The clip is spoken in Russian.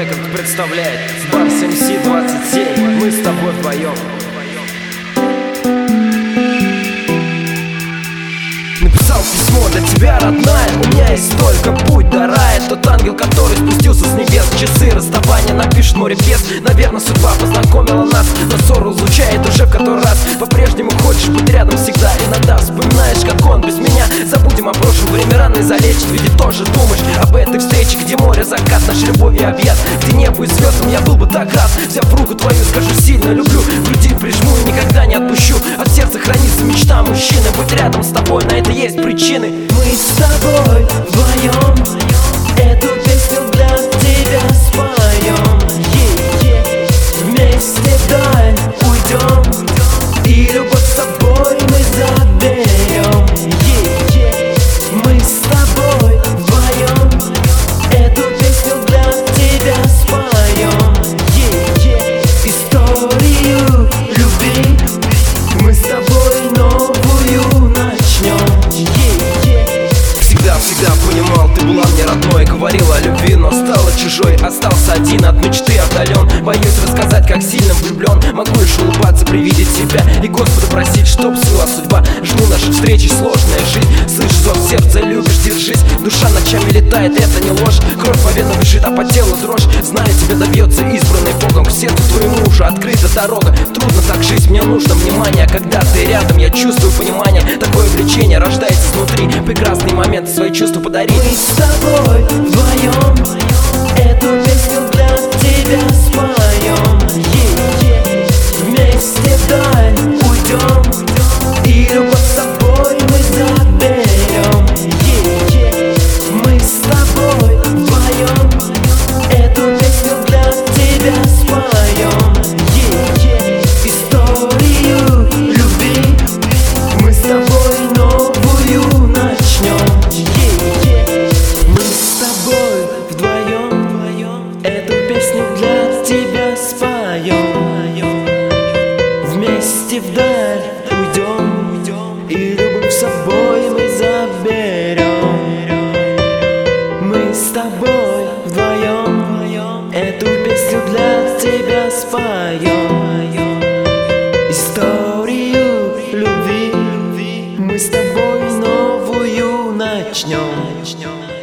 Рекорд представляет Барс МС 27. Мы с тобой вдвоем. Написал письмо для тебя, родная. У меня есть только путь до рая. Тот ангел, который спустился с небес. Часы расставания напишет море пес. Наверное, судьба познакомила нас, но ссору излучает уже в который раз. По-прежнему хочешь быть рядом всегда. Иногда вспоминаешь, как он без меня. Забудем о прошлом, время рано и залечит. Ведь ты тоже думаешь об этой встрече, где море, закат, наш любовью объят, где небо и звездам я был бы так рад. Взяв руку твою, скажу сильно люблю. В груди прижму и никогда не отпущу. От сердца хранится мечта мужчины. Быть рядом с тобой, на это есть причины. Мы с тобой вдвоем эту песню для тебя споем. Вместе вдаль уйдем, и любовь с собой мы заберем. Мы с тобой вдвоем эту песню для тебя споем. Историю любви мы с тобой новую начнем. Всегда понимал, ты была мне родной. Говорила о любви, но стала чужой. Остался один, от мечты отдален. Боюсь рассказать, как сильно влюблен. Могу лишь улыбаться при виде тебя и Господа просить, чтоб свела судьба. Жду нашей встречи, сложная жизнь. Слышь, зов сердца, любишь, держись. Душа ночами летает, это не ложь. Кровь по венам бежит, а по телу дрожь. Знаю, тебя добьется избранный Богом. К сердцу твоему уже открыта дорога. Трудно так жить, мне нужно внимание. Когда ты рядом, я чувствую понимание. Такое влечение рождается внутри. Прекрасный момент, свои чувства подари. Мы с тобой вдвоем эту песню для тебя споем. Вместе вдаль уйдем, и любовь с собой мы заберем. Мы с тобой вдвоем эту песню для тебя споем. Историю любви мы с тобой новую начнем. Мы с тобой вдвоем эту песню для тебя споем. Вместе вдаль уйдем, и любовь с собой мы заберем. Мы с тобой вдвоем эту песню для тебя споем. Историю любви мы с тобой новую начнем.